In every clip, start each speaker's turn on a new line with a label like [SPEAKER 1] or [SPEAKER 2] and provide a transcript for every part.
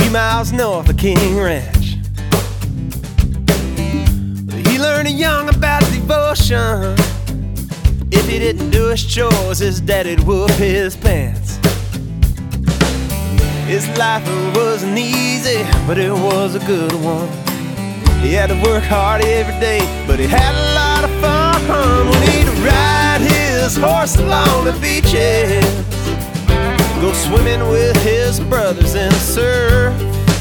[SPEAKER 1] miles north of King Ranch. He learned young about devotion. If he didn't do his chores, his daddy'd whoop his pants. His life wasn't easy, but it was a good one. He had to work hard every day, but he had a lot of fun when he'd ride his horse along the beaches, go swimming with his brothers in the surf.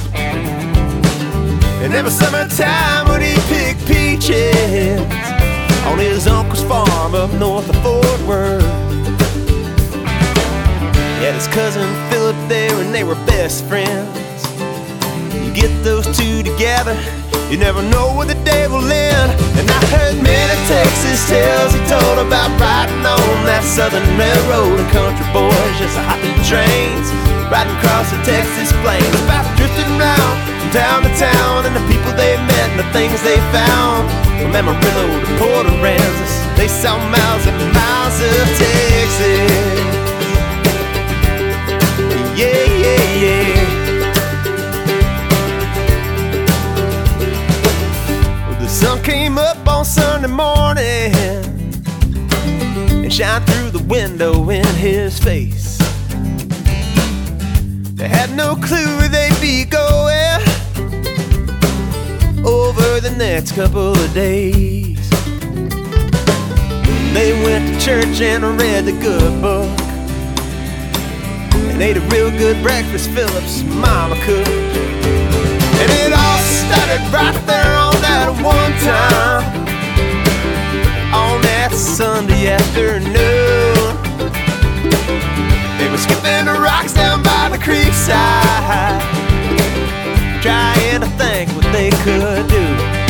[SPEAKER 1] And every summertime when he'd pick peaches on his uncle's farm up north of Fort Worth. He had his cousin Philip there and they were best friends. You get those two together, you never know where the day will end. And I heard many Texas tales he told about riding on that Southern Railroad, and country boys just hopping trains, riding across the Texas plains, about drifting round from town to town, and the people they met and the things they found. From Amarillo to Port Aransas, they saw miles and miles of Texas. Yeah, yeah, yeah. The sun came up on Sunday morning and shined through the window in his face. They had no clue where they'd be going over the next couple of days. They went to church and read the good book and ate a real good breakfast Philip's mama cooked. And it all started right there on that one time, on that Sunday afternoon. They were skipping the rocks down by the creek side, trying to think what they could do.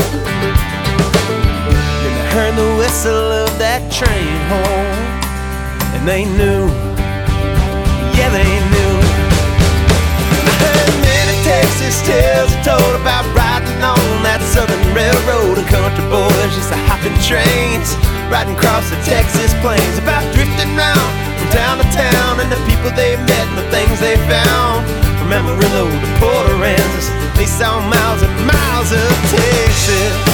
[SPEAKER 1] Then they heard the whistle of that train home, and they knew, yeah they knew. I heard many Texas tales he told about riding on that Southern Railroad, and country boys just hopping trains, riding across the Texas plains, about drifting round from town to town, and the people they met and the things they found. From Amarillo to Port Aransas, they saw miles and miles of Texas.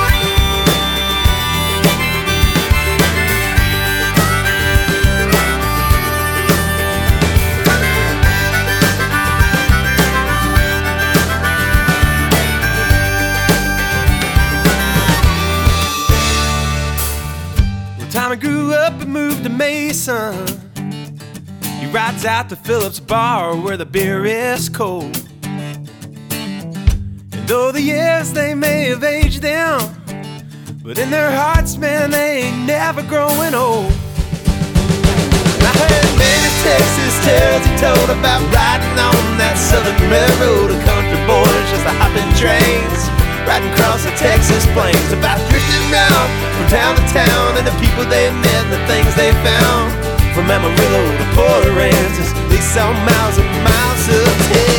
[SPEAKER 1] Tommy grew up and moved to Mason. He rides out to Philip's bar where the beer is cold. And though the years they may have aged them, but in their hearts, man, they ain't never growing old. And I heard many Texas tales he told about riding on that Southern Railroad, and country boys just hopping trains, riding across the Texas plains, about drifting round from town to town, and the people they met and the things they found. From Amarillo to Port Aransas, they saw miles and miles of Texas.